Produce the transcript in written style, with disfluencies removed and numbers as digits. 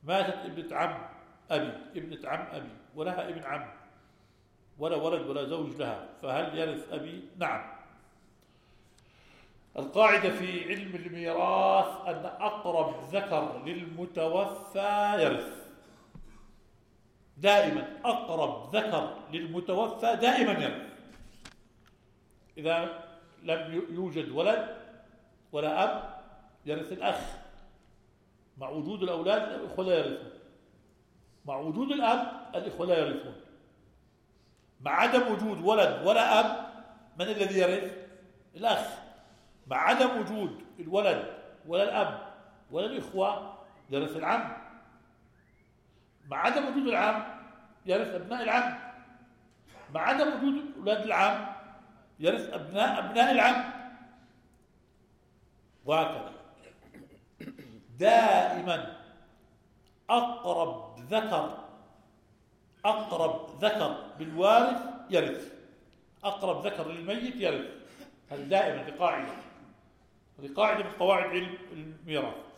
ماتت ابنة عم أبي، ابنة عم أبي ولها ابن عم ولا ولد ولا زوج لها، فهل يرث أبي؟ نعم. القاعدة في علم الميراث أن أقرب ذكر للمتوفى يرث دائما، أقرب ذكر للمتوفى دائما يرث. إذا لم يوجد ولد ولا أب يرث الأخ، مع وجود الأولاد الإخوة لا يرثون، مع وجود الأب الإخوة لا يرثون. مع عدم وجود ولد ولا أب من الذي يرث؟ الأخ. مع عدم وجود الولد ولا الأب ولا الإخوة يرث العم. مع عدم وجود العم يرث أبناء العم. مع عدم وجود أولاد العم يرث أبناء العم، وهكذا. دائما أقرب ذكر بالوارث يرث، أقرب ذكر للميت يرث. هذا دائما، هذه قاعدة من قواعد علم الميراث.